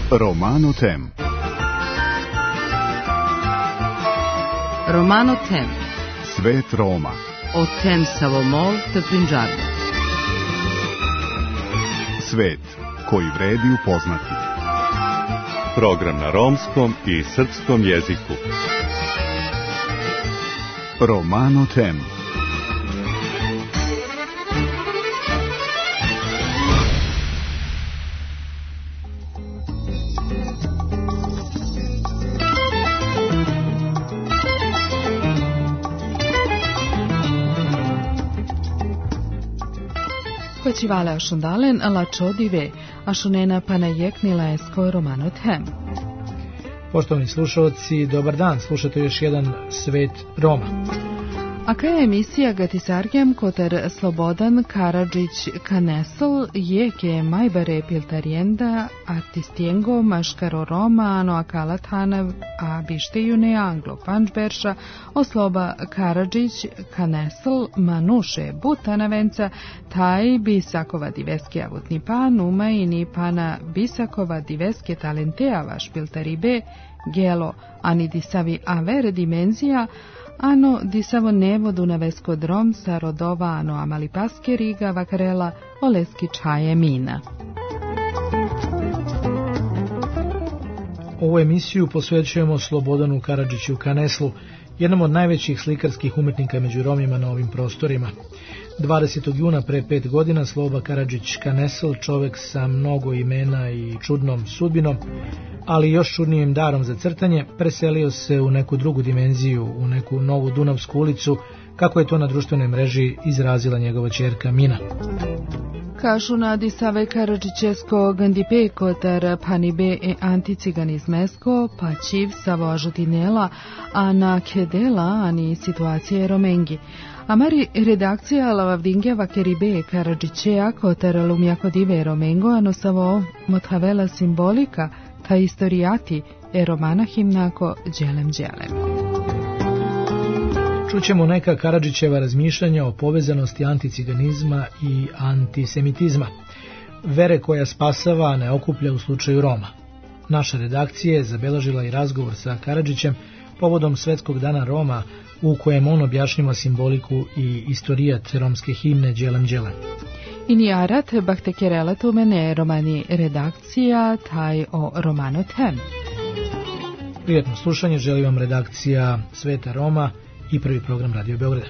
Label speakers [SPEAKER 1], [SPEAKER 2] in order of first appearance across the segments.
[SPEAKER 1] Romano Tem.
[SPEAKER 2] Romano Tem.
[SPEAKER 1] Svet Roma.
[SPEAKER 2] O tem Savomol të Punjab.
[SPEAKER 1] Svet koji vredi upoznati.
[SPEAKER 3] Program na romskom i srpskom jeziku.
[SPEAKER 1] Romano Tem.
[SPEAKER 4] Kočivala šundalen la čodive, a šunena pa najeknila esko Romano Tem.
[SPEAKER 5] Poštovani slušalci, dobar dan, slušate još jedan Svet Roma.
[SPEAKER 4] A kaj je emisija Gatisargem koter Slobodan Karadžić Kanesl je ke majbare piltarienda artistiengo maškaro romano a kalathanev a bištejune anglo pančberša osloba Karadžić Kanesl manuše butanavenca taj bisakova diveske avutni pan uma i ni pana bisakova diveske talentea vaš piltaribe gelo ani disavi aver dimenzija ano disavo nevodu na vesko drom sa rodova ano amali paske riga vakarela oleski čaje mina.
[SPEAKER 5] Ovu emisiju posvećujemo Slobodanu Karadžiću Kaneslu, jednom od najvećih slikarskih umetnika među Romima na ovim prostorima. 20. juna pre 5 godina Sloba Karadžić Kanesl, čovek sa mnogo imena i čudnom sudbinom, ali još čudnijim darom za crtanje, preselio se u neku drugu dimenziju, u neku novu Dunavsku ulicu, kako je to na društvenoj mreži izrazila njegova ćerka Mina.
[SPEAKER 4] Kažu na disave Karadžićesko gandipe kotar panibe e anticiganizmesko pa čiv savo žutinela a na kedela ani situacije romengi. Amari redakcija lavavdinge vakeribe Karadžićeja kotar lumjako dive romengo ano savo mothavela simbolika ta istorijati e romana himnako djelem.
[SPEAKER 5] Čućemo neka Karadžićeva razmišljanja o povezanosti anticiganizma i antisemitizma, vere koja spasava, a ne okuplja u slučaju Roma. Naša redakcija je zabeležila i razgovor sa Karadžićem povodom Svetskog dana Roma, u kojem on objašnjava simboliku i istorijat romske himne Djelem.
[SPEAKER 4] Inijarat bahtekjerela tu mene romani redakcija taj o Romano Tem.
[SPEAKER 5] Prijetno slušanje želi vam redakcija Sveta Roma i prvi program Radio Beograda.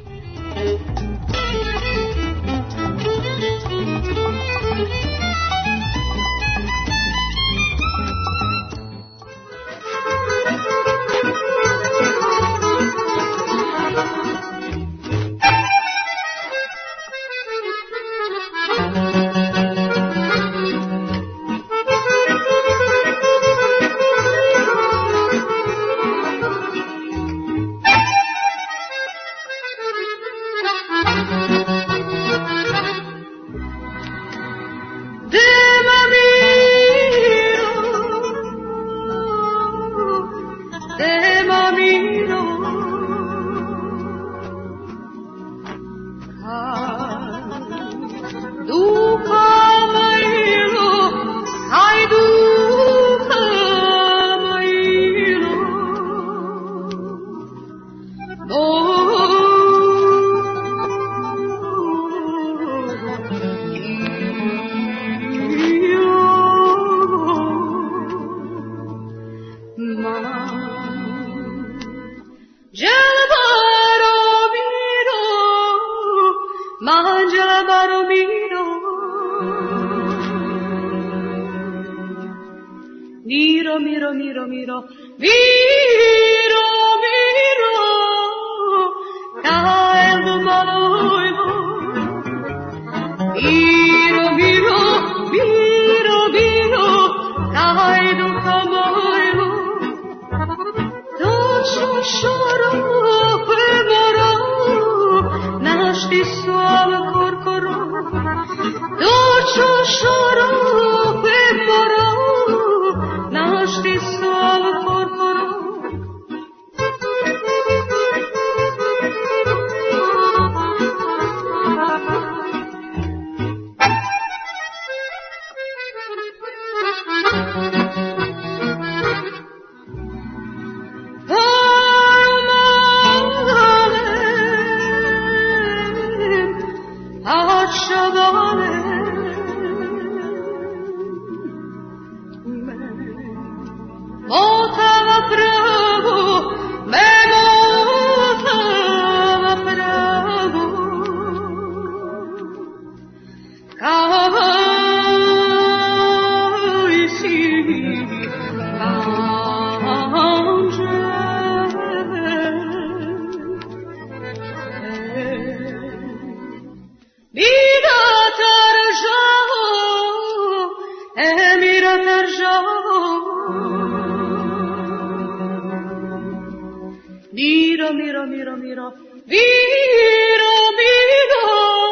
[SPEAKER 6] miro, miro, miro, miro, miro,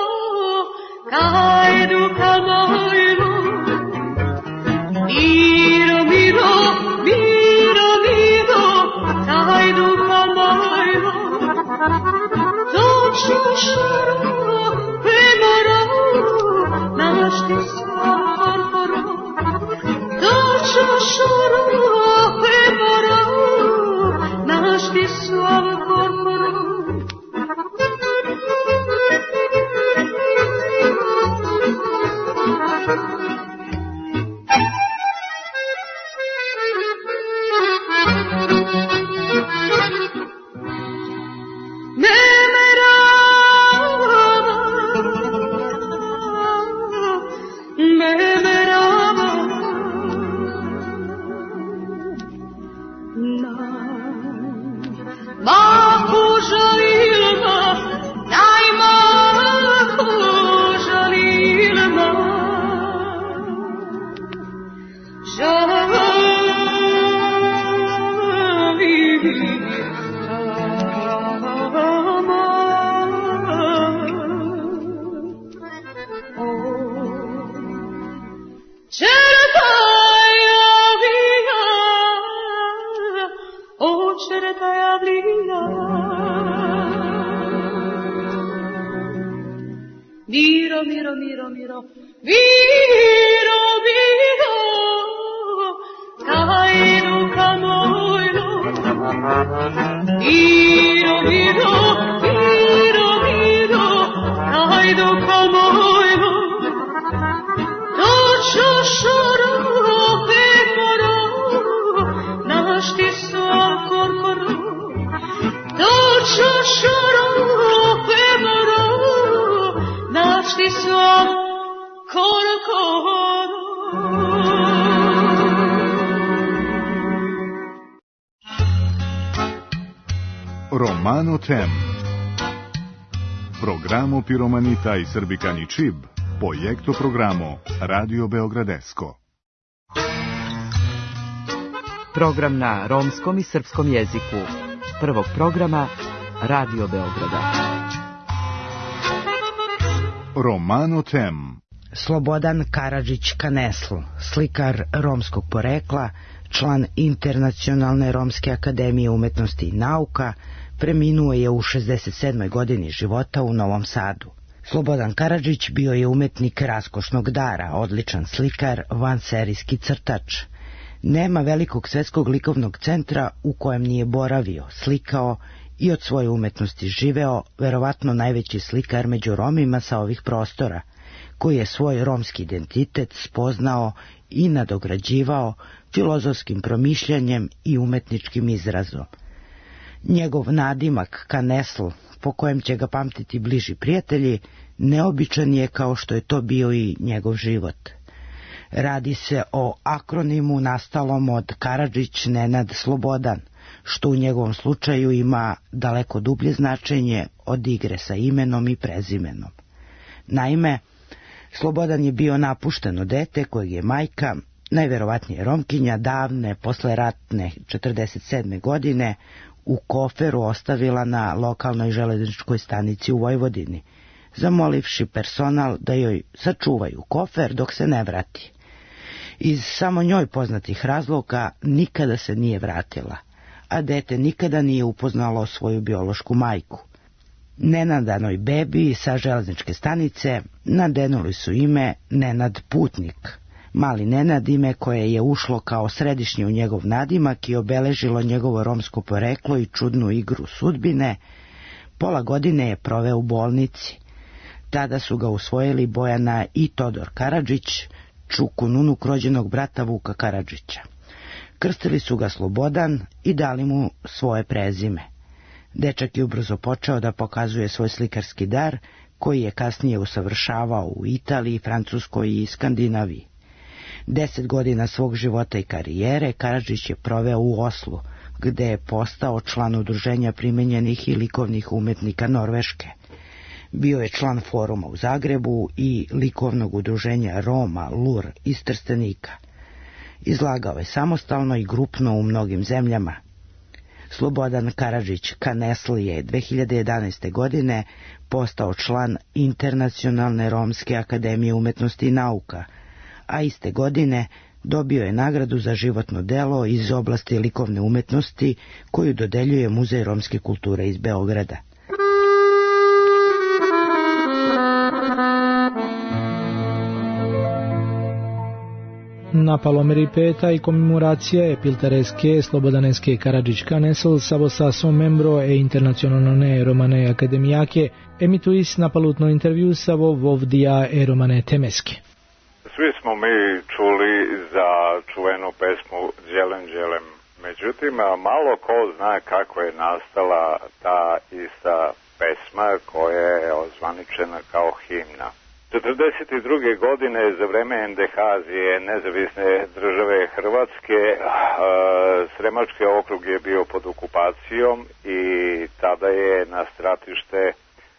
[SPEAKER 6] kajdu kamojlo. Miro, miro, miro, miro, kajdu kamojlo. Dođu šaro, premoro, našti svar poro. Dođu šaro, premoro, našti svar poro. Miro, miro, miro, miro, miro, miro, kajdu kamojlo. Miro, miro, miro, miro, kajdu kamojlo. Dođu šoro, premoro, našti svar korkoro. Dođu šoro, premoro, našti svar korkoro.
[SPEAKER 1] Romano Tem. Programo Piromanita i Srbikani Čib, projekto programo Radio Beogradesko.
[SPEAKER 2] Program na romskom i srpskom jeziku. Prvog programa Radio Beograda.
[SPEAKER 1] Romano Tem.
[SPEAKER 7] Slobodan Karadžić Kanesl, slikar romskog porekla, član Internacionalne romske akademije umetnosti i nauka, preminuo je u 67. godini života u Novom Sadu. Slobodan Karadžić bio je umetnik raskošnog dara, odličan slikar, vanserijski crtač. Nema velikog svetskog likovnog centra u kojem nije boravio, slikao i od svoje umetnosti živeo, verovatno najveći slikar među Romima sa ovih prostora, koji je svoj romski identitet spoznao i nadograđivao filozofskim promišljanjem i umetničkim izrazom. Njegov nadimak Kanesl, po kojem će ga pamtiti bliži prijatelji, neobičan je kao što je to bio i njegov život. Radi se o akronimu nastalom od Karadžić Nenad Slobodan, što u njegovom slučaju ima daleko dublje značenje od igre sa imenom i prezimenom. Naime, Slobodan je bio napušteno dete kojeg je majka, najverovatnije Romkinja, davne, posleratne 47. godine, u koferu ostavila na lokalnoj železničkoj stanici u Vojvodini, zamolivši personal da joj sačuvaju kofer dok se ne vrati. Iz samo njoj poznatih razloga nikada se nije vratila, a dete nikada nije upoznalo svoju biološku majku. Nenadanoj bebi sa železničke stanice nadenuli su ime Nenad Putnik. Mali Nenad, ime koje je ušlo kao središnje u njegov nadimak i obeležilo njegovo romsko poreklo i čudnu igru sudbine, pola godine je proveo u bolnici. Tada su ga usvojili Bojana i Todor Karadžić, čukun unuk rođenog brata Vuka Karadžića. Krstili su ga Slobodan i dali mu svoje prezime. Dečak je ubrzo počeo da pokazuje svoj slikarski dar, koji je kasnije usavršavao u Italiji, Francuskoj i Skandinaviji. 10 godina svog života i karijere Karadžić je proveo u Oslu, gde je postao član udruženja primenjenih i likovnih umetnika Norveške. Bio je član foruma u Zagrebu i likovnog udruženja Roma Lur iz Trstenika. Izlagao je samostalno i grupno u mnogim zemljama. Slobodan Karadžić Kanesl je 2011. godine postao član Internacionalne romske akademije umetnosti i nauka, a iste godine dobio je nagradu za životno delo iz oblasti likovne umetnosti koju dodeljuje Muzej romske kulture iz Beograda.
[SPEAKER 5] Na Palomeri peta i commemorație piltaresche Slobodaneske Karadžić Kanesl savo saso membro e internacionalne romane akademijake emituis na palutno intervju savo Vovdija e romane temeske.
[SPEAKER 8] Svi smo mi čuli za čuvenu pesmu Đelem Đelem. Međutim, malo ko zna kako je nastala ta ista pesma koja je ozvaničena kao himna. 1942. godine za vreme NDH-azije nezavisne države Hrvatske Sremački okrug je bio pod okupacijom i tada je na stratište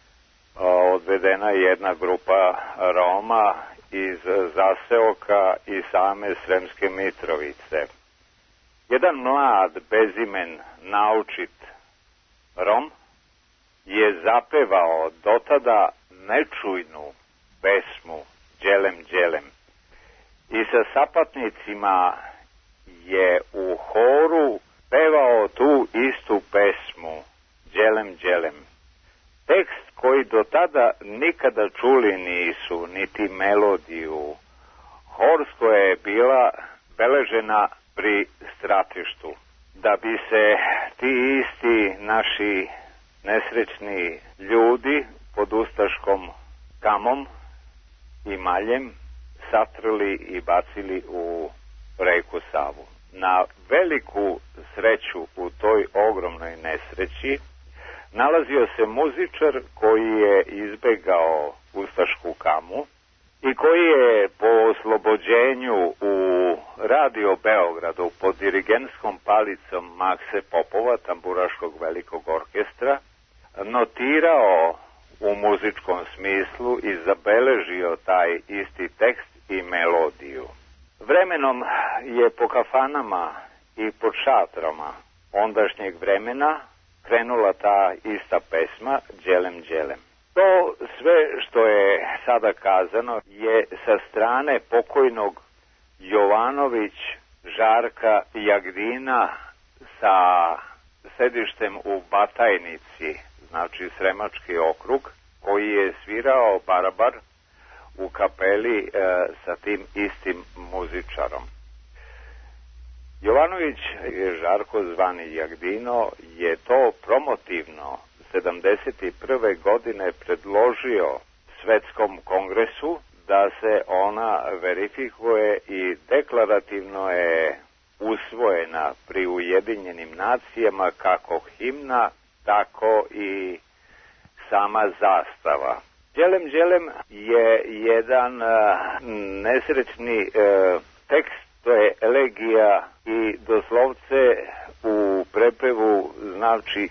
[SPEAKER 8] odvedena jedna grupa Roma iz zaseoka i same Sremske Mitrovice. Jedan mlad, bezimen, naučit Rom je zapevao dotada nečujnu pesmu Đelem Đelem i sa sapatnicima je u horu pevao tu istu pesmu Đelem Đelem. Tekst koji do tada nikada čuli nisu, niti melodiju. Horsko je bila beležena pri stratištu. Da bi se ti isti naši nesrećni ljudi pod ustaškom kamom i maljem satrli i bacili u reku Savu. Na veliku sreću u toj ogromnoj nesreći nalazio se muzičar koji je izbegao ustašku kamu i koji je po oslobođenju u Radio Beogradu pod dirigentskom palicom Makse Popova, tamburaškog velikog orkestra, notirao u muzičkom smislu i zabeležio taj isti tekst i melodiju. Vremenom je po kafanama i pod šatrama ondašnjeg vremena krenula ta ista pesma Đelem Đelem. To sve što je sada kazano je sa strane pokojnog Jovanović Žarka Jagdina sa sedištem u Batajnici, znači Sremački okrug, koji je svirao barabar u kapeli sa tim istim muzičarom. Jovanović Žarko zvani Jagdino je to promotivno 71. godine predložio Svetskom kongresu da se ona verifikuje i deklarativno je usvojena pri Ujedinjenim nacijama kako himna, tako i sama zastava. Đelem Đelem je jedan nesrećni tekst, to je elegija i doslovce u prepevu znači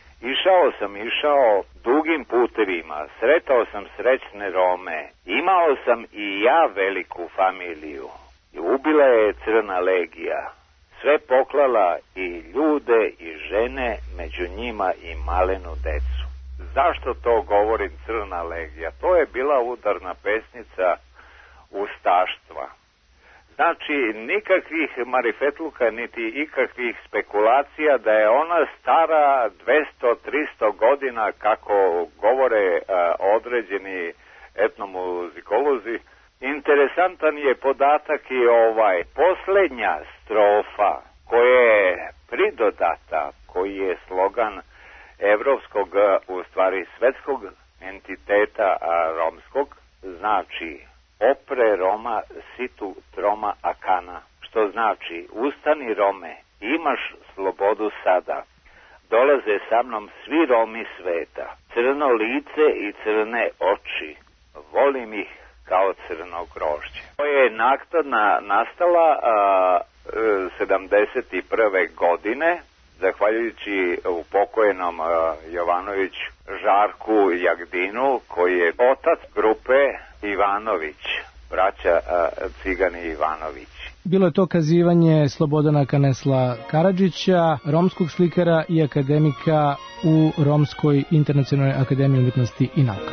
[SPEAKER 8] išao dugim putevima, sretao sam srećne Rome, imao sam i ja veliku familiju i ubila je crna legija, sve poklala i ljude i žene, među njima i malenu decu. Zašto to govorim crna legija? To je bila udarna pesnica ustaštva. Znači, nikakvih marifetluka, niti ikakvih spekulacija da je ona stara 200-300 godina, kako govore određeni etnomuzikolozi. Interesantan je podatak i ovaj. Posljednja strofa koja je pridodata, koji je slogan evropskog, u stvari svetskog entiteta romskog, znači opre Roma situ troma akana, što znači ustani Rome, imaš slobodu sada, dolaze sa mnom svi Romi sveta, crno lice i crne oči, volim ih kao crno grožđe. To je naknadno nastala 71. godine, zahvaljujući upokojenom Jovanović Žarku Jagdinu, koji je otac grupe Ivanović, braća Cigani Ivanović.
[SPEAKER 5] Bilo je to kazivanje Slobodana Kanesla Karadžića, romskog slikara i akademika u Romskoj internacionalnoj akademiji umjetnosti i nauka.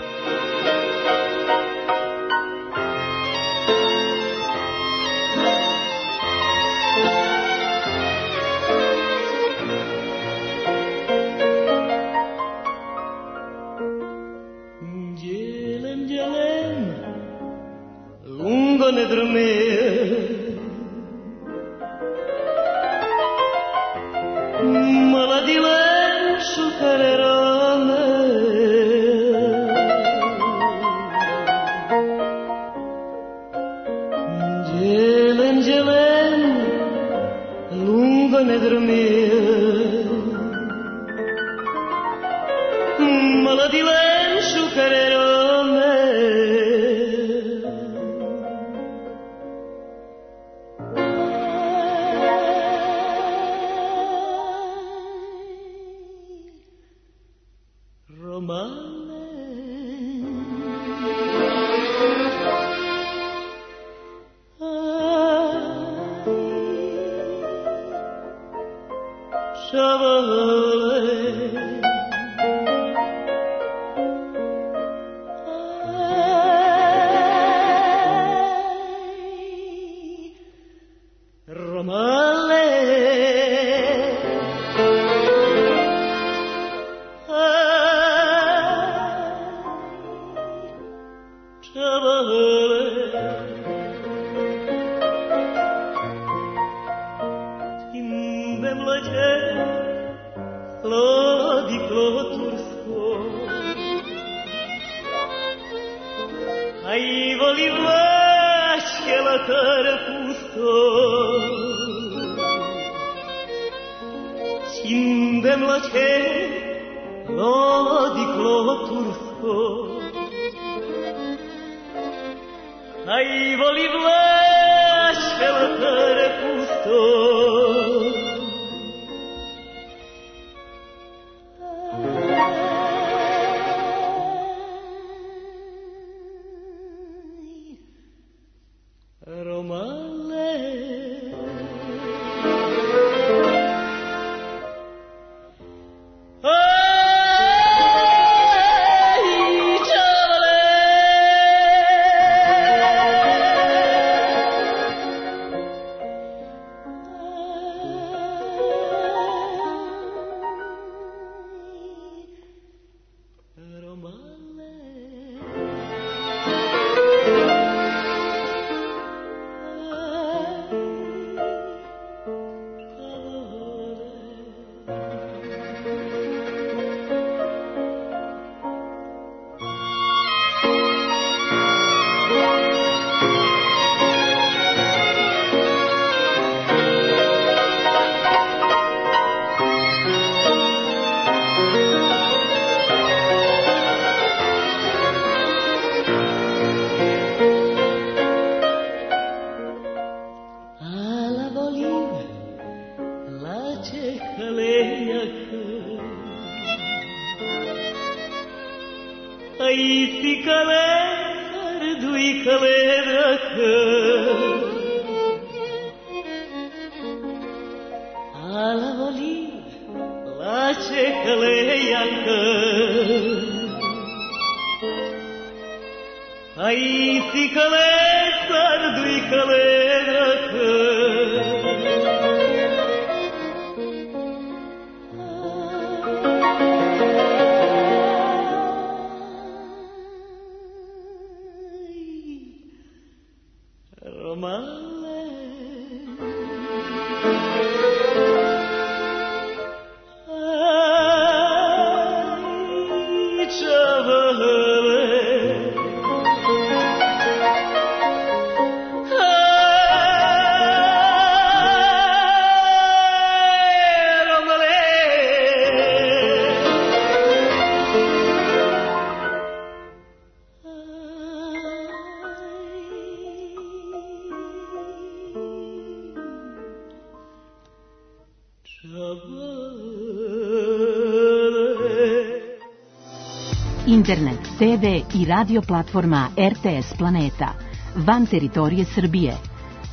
[SPEAKER 9] Internet, TV i radio platforma RTS Planeta, van teritorije Srbije.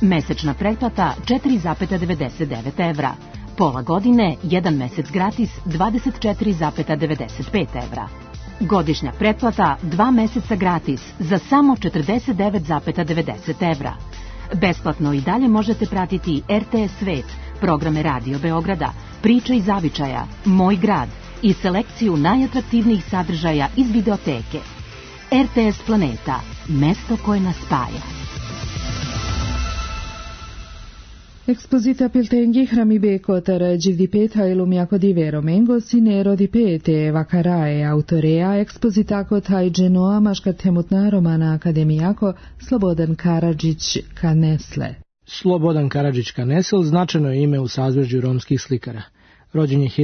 [SPEAKER 9] Mesečna pretplata 4,99 evra. Pola godine, 1 mesec gratis 24,95 evra. Godišnja pretplata 2 meseca gratis za samo 49,90 evra. Besplatno i dalje možete pratiti RTS Svet, programe Radio Beograda, Priče iz zavičaja, Moj grad i selekciju najatraktivnijih sadržaja iz videoteke. RTS Planeta, mesto koje nas spaja.
[SPEAKER 4] Exposita Piltenghi Hramibekotar Givdipeta Ilumiako Divero Mengo Sinero Dipete Vakarae Autorea Expositako Taj Genoa Maškartemutna Romana Akademijako Slobodan Karadžić Kanesle.
[SPEAKER 5] Slobodan Karadžić Kanesel značajno je ime u sazvežđu romskih slikara. Rođen je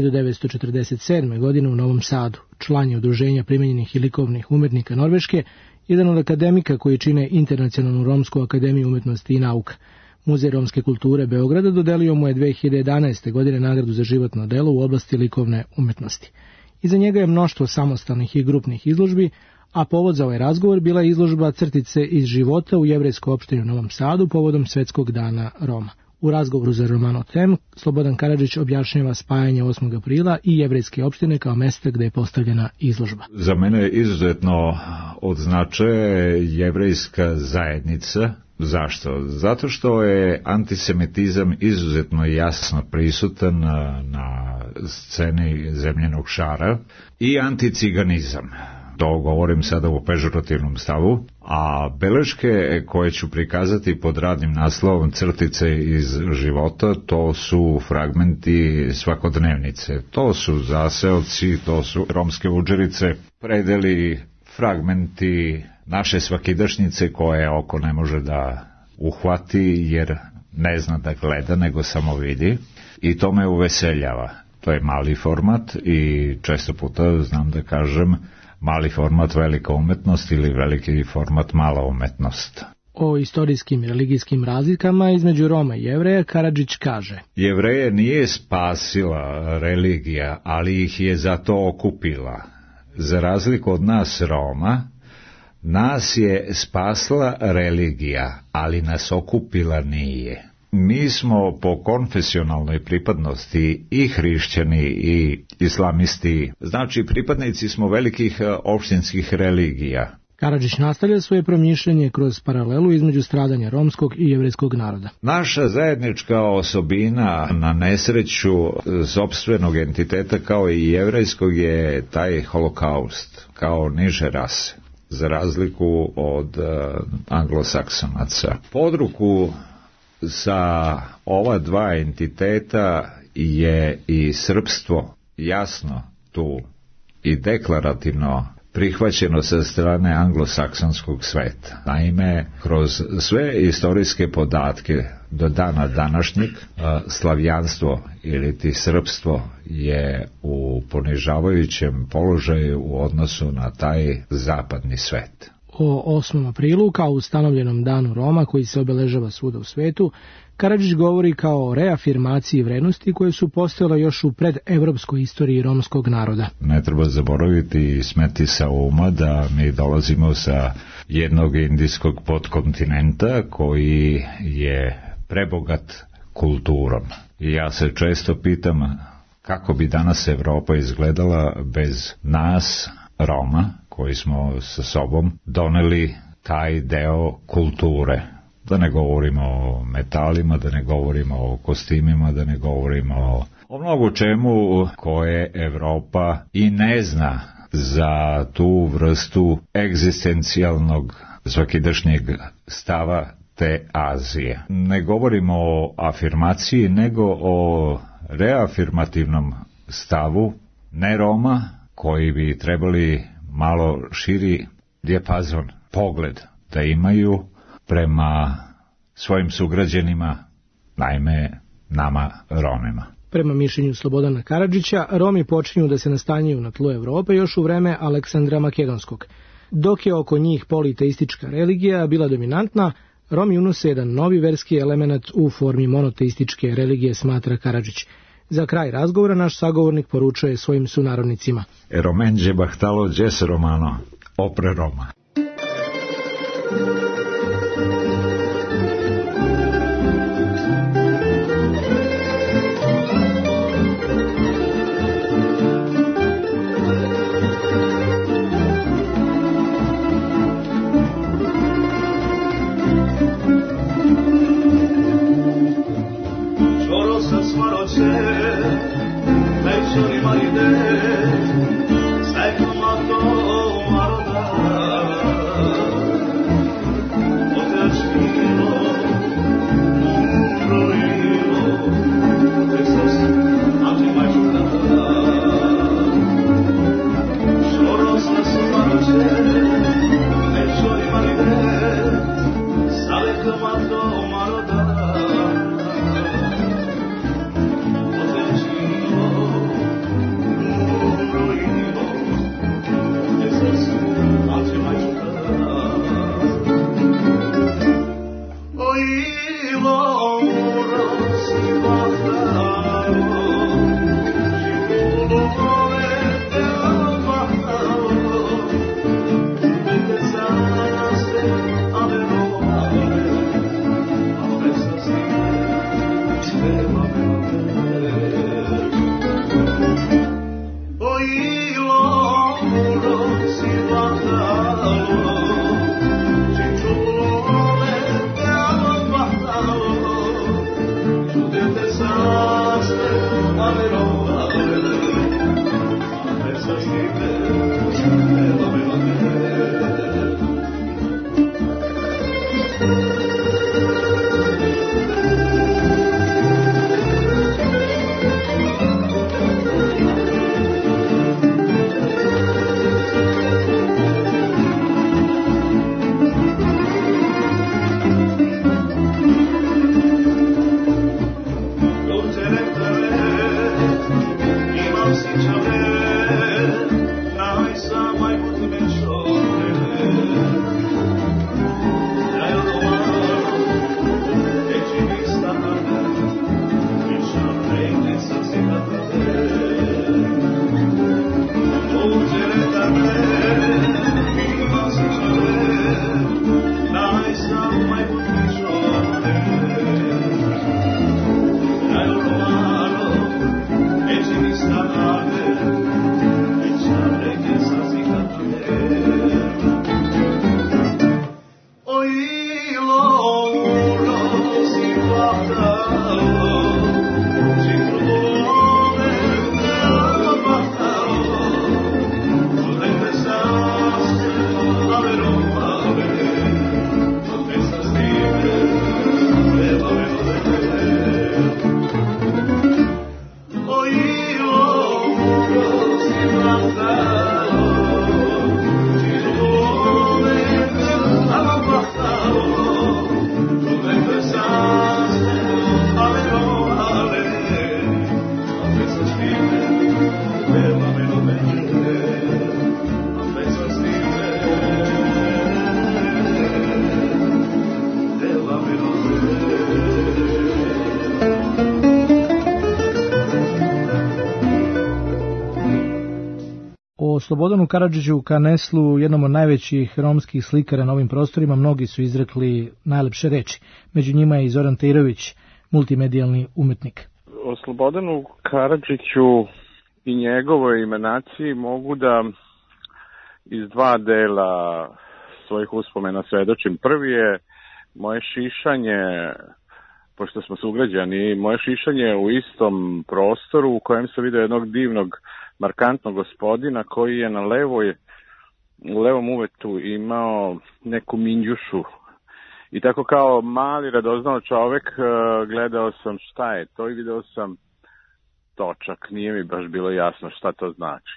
[SPEAKER 5] 1947. godine u Novom Sadu. Član je udruženja primenjenih i likovnih umetnika Norveške, jedan od akademika koji čine Internacionalnu romsku akademiju umetnosti i nauka. Muzej romske kulture Beograda dodelio mu je 2011. godine nagradu za životno delo u oblasti likovne umetnosti. Iza njega je mnoštvo samostalnih i grupnih izložbi, a povod za ovaj razgovor bila je izložba Crtice iz života u jevrejskoj opštini u Novom Sadu povodom Svetskog dana Roma. U razgovoru za Romano Tem, Slobodan Karadžić objašnjava spajanje 8. aprila i jevrejske opštine kao mesta gde je postavljena izložba.
[SPEAKER 10] Za mene je izuzetno od značaja jevrejska zajednica. Zašto? Zato što je antisemitizam izuzetno jasno prisutan na sceni zemljenog šara i anticiganizam. To govorim sada u pežorativnom stavu, a beleške koje ću prikazati pod radnim naslovom Crtice iz života, to su fragmenti svakodnevnice. To su zaseoci, to su romske udžerice, predeli, fragmenti naše svakidašnjice koje oko ne može da uhvati jer ne zna da gleda nego samo vidi i to me uveseljava. To je mali format i često puta znam da kažem mali format velika umetnost ili veliki format mala umetnost.
[SPEAKER 5] O istorijskim i religijskim razlikama između Roma i Jevreja Karadžić kaže:
[SPEAKER 10] Jevreje nije spasila religija, ali ih je zato okupila. Za razliku od nas Roma, nas je spasla religija, ali nas okupila nije. Mi smo po konfesionalnoj pripadnosti i hrišćani i islamisti, znači pripadnici smo velikih opštinskih religija.
[SPEAKER 5] Karadžić nastavlja svoje promišljanje kroz paralelu između stradanja romskog i jevrejskog naroda.
[SPEAKER 10] Naša zajednička osobina na nesreću sopstvenog entiteta kao i jevrejskog je taj holokaust, kao niže rase, za razliku od anglosaksonaca. Podruku sa ova dva entiteta je i srpstvo jasno tu i deklarativno prihvaćeno sa strane anglosaksonskog sveta. Naime, kroz sve istorijske podatke do dana današnjeg, slavijanstvo ili ti srpstvo je u ponižavajućem položaju u odnosu na taj zapadni svet.
[SPEAKER 5] O 8. aprilu, kao ustanovljenom danu Roma koji se obeležava svuda u svetu, Karadžić govori kao o reafirmaciji vrednosti koje su postojale još u predevropskoj istoriji romskog naroda.
[SPEAKER 10] Ne treba zaboraviti i smeti sa uma da mi dolazimo sa jednog indijskog podkontinenta koji je prebogat kulturom. I ja se često pitam kako bi danas Evropa izgledala bez nas, Roma, koji smo sa sobom doneli taj deo kulture. Da ne govorimo o metalima, da ne govorimo o kostimima, da ne govorimo o mnogo čemu koje Evropa i ne zna za tu vrstu egzistencijalnog svakidašnjeg stava te Azije. Ne govorimo o afirmaciji, nego o reafirmativnom stavu ne Roma, koji bi trebali malo širi dijapazon, pogled da imaju prema svojim sugrađanima, naime nama Romima.
[SPEAKER 5] Prema mišljenju Slobodana Karadžića, Romi počinju da se nastanjuju na tlu Evrope još u vreme Aleksandra Makedonskog. Dok je oko njih politeistička religija bila dominantna, Romi unose jedan novi verski element u formi monoteističke religije, smatra Karadžić. Za kraj razgovora naš sagovornik poručuje svojim sunarodnicima:
[SPEAKER 10] Romenđe bahtalo džes romano, opre Roma.
[SPEAKER 5] Slobodanu Karadžiću Kaneslu, jednom od najvećih romskih slikara na ovim prostorima, mnogi su izrekli najlepše reči. Među njima je i Zoran Tejrović, multimedijalni umetnik.
[SPEAKER 11] O Slobodanu Karadžiću i njegovoj imenaciji mogu da iz dva dela svojih uspomena svedočim. Prvi je moje šišanje, pošto smo sugrađani, moje šišanje u istom prostoru u kojem sam vidio jednog divnog, markantnog gospodina koji je na u levom uvetu imao neku minđušu. I tako kao mali radoznao čovek gledao sam šta je to i video sam točak. Nije mi baš bilo jasno šta to znači.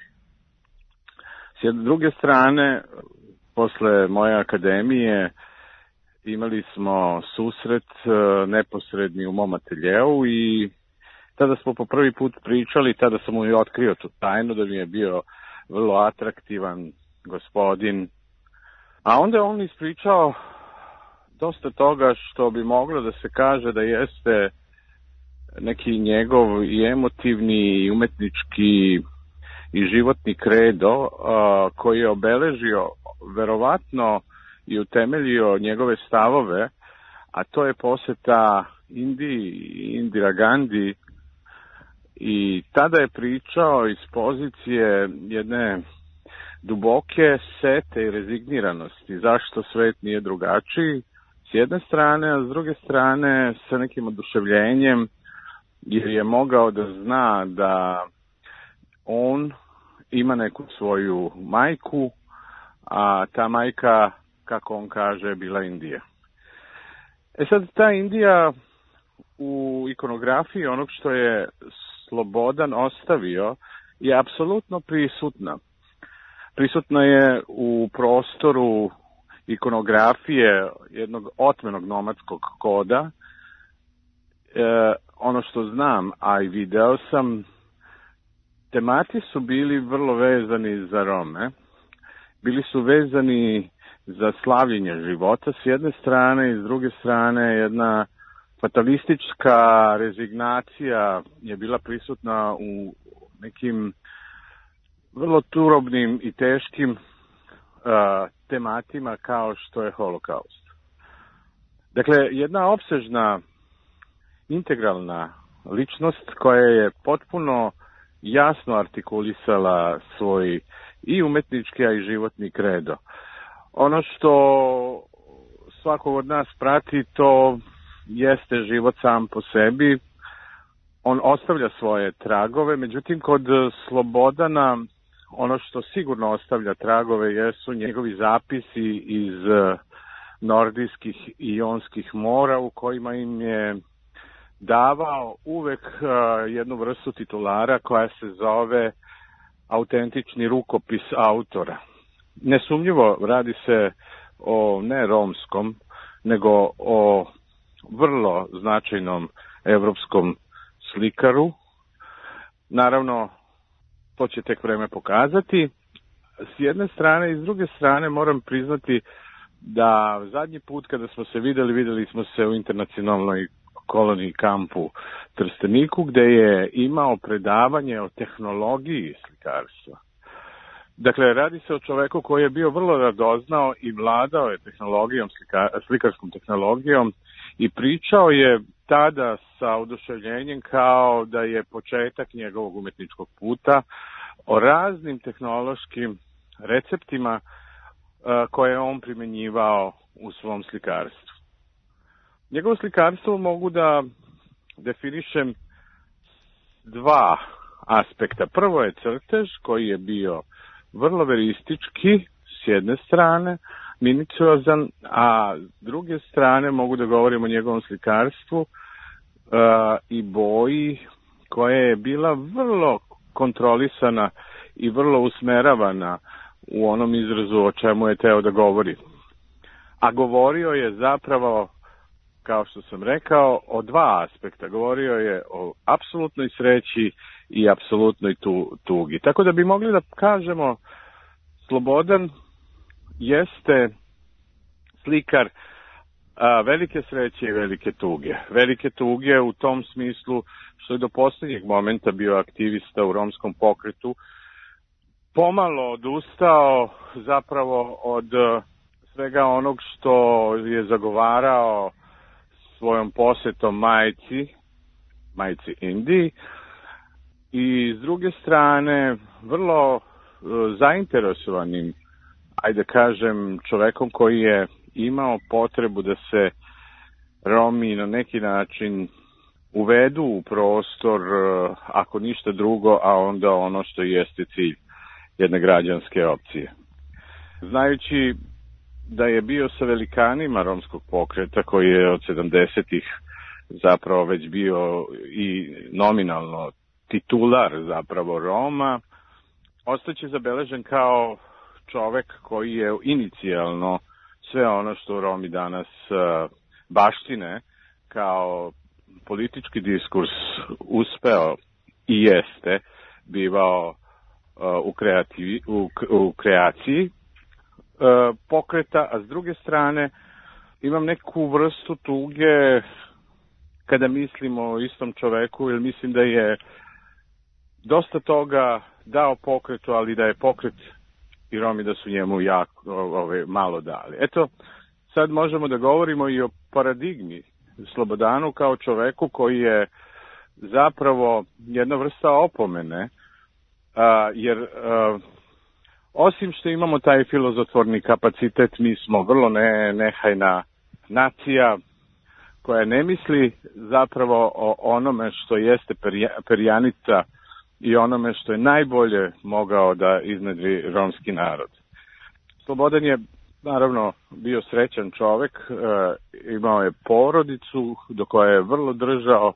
[SPEAKER 11] S druge strane, posle moje akademije imali smo susret neposredni u mom ateljeu i tada smo po prvi put pričali, tada sam mu i otkrio tu tajnu da mi je bio vrlo atraktivan gospodin. A onda je on ispričao dosta toga što bi moglo da se kaže da jeste neki njegov i emotivni i umetnički i životni kredo koji je obeležio verovatno i utemeljio njegove stavove, a to je poseta Indira Gandhi, i tada je pričao iz pozicije jedne duboke sete i rezigniranosti, zašto svet nije drugačiji s jedne strane, a s druge strane sa nekim oduševljenjem, jer je mogao da zna da on ima neku svoju majku, a ta majka, kako on kaže, bila Indija. Sad, ta Indija u ikonografiji onog što je Slobodan ostavio je apsolutno prisutna. Prisutna je u prostoru ikonografije jednog otmenog nomadskog koda. Ono što znam, a i video sam, temati su bili vrlo vezani za Rome. Bili su vezani za slavljenje života s jedne strane i s druge strane jedna fatalistička rezignacija je bila prisutna u nekim vrlo turobnim i teškim tematima kao što je holokaust. Dakle, jedna opsežna, integralna ličnost koja je potpuno jasno artikulisala svoj i umetnički, a i životni kredo. Ono što svakog od nas prati, to jeste život sam po sebi. On ostavlja svoje tragove, međutim kod Slobodana ono što sigurno ostavlja tragove jesu njegovi zapisi iz nordijskih i jonskih mora, u kojima im je davao uvek jednu vrstu titulara koja se zove autentični rukopis autora. Nesumnjivo radi se o ne romskom, nego o vrlo značajnom evropskom slikaru. Naravno, to će tek vreme pokazati. S jedne strane i s druge strane moram priznati da zadnji put kada smo se videli smo se u internacionalnoj koloniji kampu Trsteniku, gde je imao predavanje o tehnologiji slikarstva. Dakle, radi se o čoveku koji je bio vrlo radoznao i vladao je tehnologijom, slikarskom tehnologijom, i pričao je tada sa oduševljenjem kao da je početak njegovog umetničkog puta o raznim tehnološkim receptima koje je on primenjivao u svom slikarstvu. Njegovo slikarstvo mogu da definišem dva aspekta. Prvo je crtež koji je bio vrlo veristički s jedne strane, minuciozan, a s druge strane mogu da govorim o njegovom slikarstvu i boji koja je bila vrlo kontrolisana i vrlo usmeravana u onom izrazu o čemu je teo da govori. A govorio je zapravo, kao što sam rekao, o dva aspekta. Govorio je o apsolutnoj sreći i apsolutnoj tugi. Tako da bi mogli da kažemo, Slobodan jeste slikar velike sreće i velike tuge. Velike tuge u tom smislu što je do poslednjeg momenta bio aktivista u romskom pokretu, pomalo odustao zapravo od svega onog što je zagovarao svojom posetom majci Indiji, i s druge strane vrlo zainteresovanim, ajde kažem, čovekom koji je imao potrebu da se Romi na neki način uvedu u prostor, ako ništa drugo, a onda ono što jeste cilj jedne građanske opcije. Znajući da je bio sa velikanima romskog pokreta, koji je od 70-ih zapravo već bio i nominalno titular zapravo Roma, ostaće zabeležen kao čovek koji je inicijalno sve ono što Romi danas baštine kao politički diskurs uspeo i jeste bivao u kreaciji pokreta, a s druge strane imam neku vrstu tuge kada mislimo o istom čoveku, jer mislim da je dosta toga dao pokretu, ali da je pokret i Romi da su njemu malo dali. Eto, sad možemo da govorimo i o paradigmi Slobodanu kao čoveku koji je zapravo jedna vrsta opomene, jer osim što imamo taj filozoforni kapacitet, mi smo vrlo nehajna nacija koja ne misli zapravo o onome što jeste perjanica i onome što je najbolje mogao da iznedri romski narod. Slobodan je naravno bio srećan čovek, imao je porodicu do koje je vrlo držao,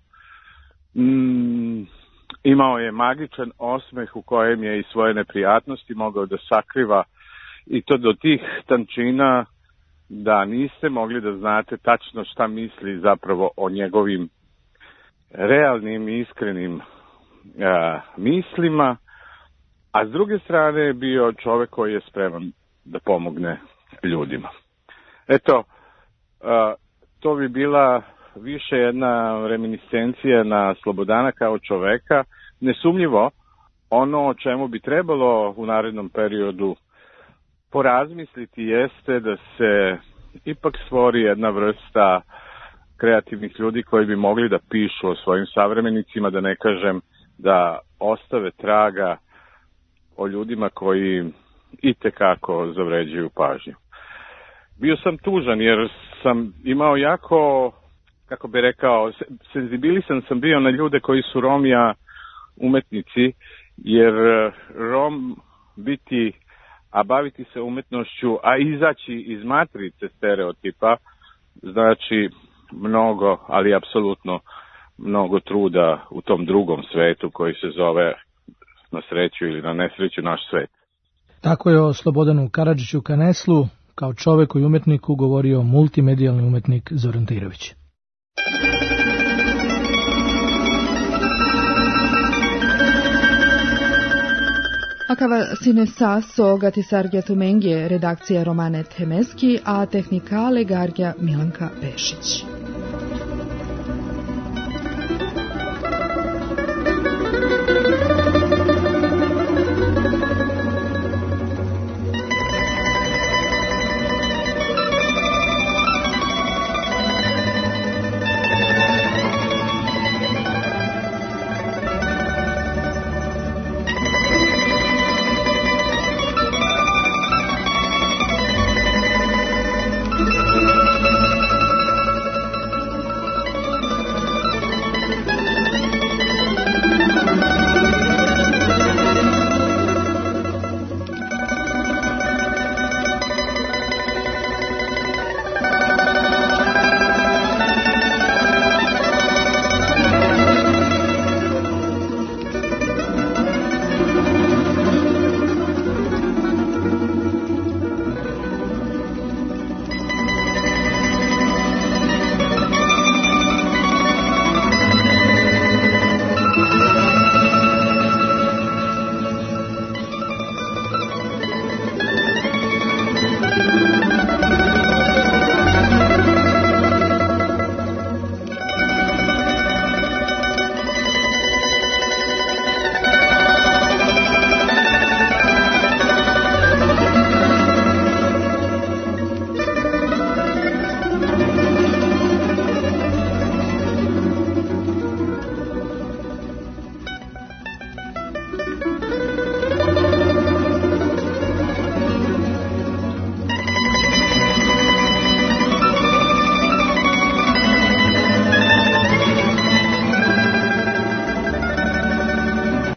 [SPEAKER 11] imao je magičan osmeh u kojem je i svoje neprijatnosti mogao da sakriva, i to do tih tančina da niste mogli da znate tačno šta misli zapravo o njegovim realnim i iskrenim mislima, a s druge strane je bio čovek koji je spreman da pomogne ljudima. Eto, to bi bila više jedna reminiscencija na Slobodana kao čoveka. Nesumnjivo, ono o čemu bi trebalo u narednom periodu porazmisliti jeste da se ipak stvori jedna vrsta kreativnih ljudi koji bi mogli da pišu o svojim savremenicima, da ne kažem da ostave traga o ljudima koji itekako zavređuju pažnju. Bio sam tužan jer sam imao jako, kako bi rekao, senzibilisan sam bio na ljude koji su Romija umetnici, jer Rom biti, a baviti se umetnošću, a izaći iz matrice stereotipa, znači mnogo, ali apsolutno mnogo truda u tom drugom svetu koji se zove, na sreću ili na nesreću, naš svet.
[SPEAKER 5] Tako je o Slobodanu Karadžiću Kaneslu kao čoveku i umetniku govorio multimedijalni umetnik Zoran Tairović.
[SPEAKER 4] Akava sine saso gatisargja tumengje redakcija Romane Temeski, a tehnikale gargja Milanka Pešić.